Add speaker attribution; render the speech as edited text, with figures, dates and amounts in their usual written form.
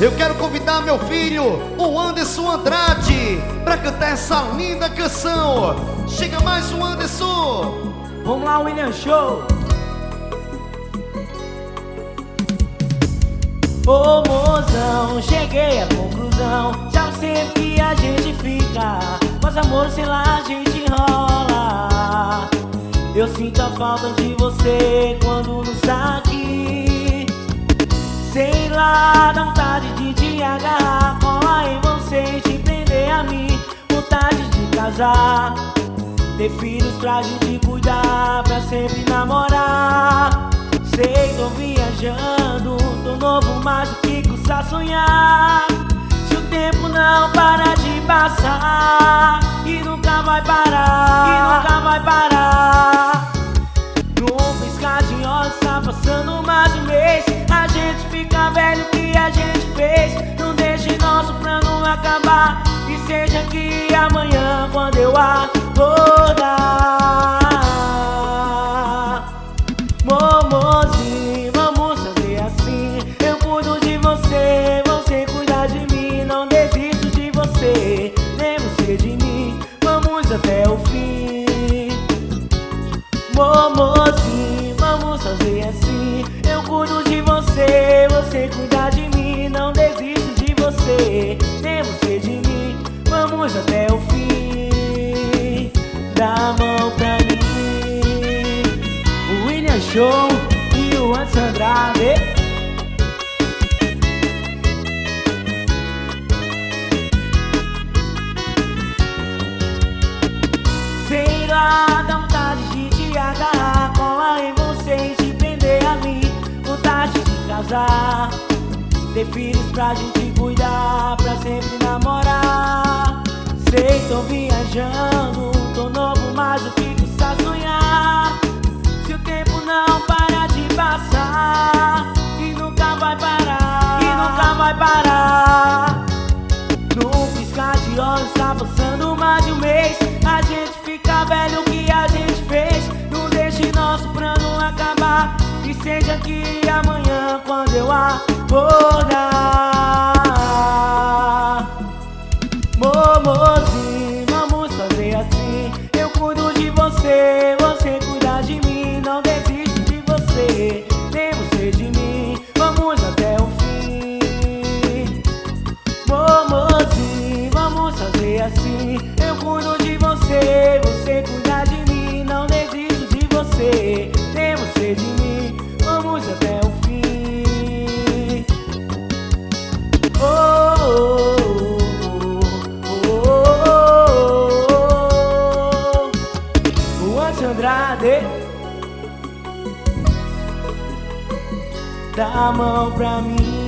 Speaker 1: Eu quero convidar meu filho, o Anderson Andrade, pra cantar essa linda canção. Chega mais o Anderson.
Speaker 2: Vamos lá, William Show. Ô mozão, cheguei à conclusão. Já sei que a gente fica, mas amor, sei lá, a gente enrola. Eu sinto a falta de você quando não está aqui. Sei lá, dá vontade de te agarrar, colar em você e te prender a mim. Vontade de casar, ter filhos pra gente cuidar, pra sempre namorar. Sei, tô viajando, tô novo, mas o que custa sonhar? Se o tempo não para de passar e nunca vai parar, e nunca vai parar. Num piscar de olhos tá passando mais um mês. A gente fica velho, o que a gente fez? Não deixe nosso plano acabar, e seja que amanhã quando eu acordar. Momozinho, vamos fazer assim. Eu cuido de você, você cuida de mim. Não desisto de você, nem você de mim. Vamos até o fim. Momozinho, vamos fazer assim. Eu cuido de você, você cuida de mim. Não desisto de você, nem você de mim. Vamos até o fim. Dá a mão pra mim. O William Show e o Anderson Andrade. Sei lá, dá vontade de te agarrar, colar em você e te prender a mim. Vontade de casar, ter filhos pra gente cuidar, pra sempre namorar. Sei, tô viajando, tô novo, mas o que custa sonhar? Se o tempo não para de passar e nunca vai parar, e nunca vai parar. Num piscar de olhos tá passando mais de um mês. A gente fica velho, o que a gente fez? Não deixe nosso plano acabar, e seja que amanhã quando eu acordar. Momozinho, vamos fazer assim. Eu cuido de você, você cuida de mim. Não desisto de você, nem você de mim. Vamos até o fim. Momozinho, vamos fazer assim. Eu cuido de você, você cuida de mim. Não desisto de você, nem você de mim. Vamos até o fim. Oh, oh, oh, oh, oh. O Anderson Andrade. Dá a mão pra mim.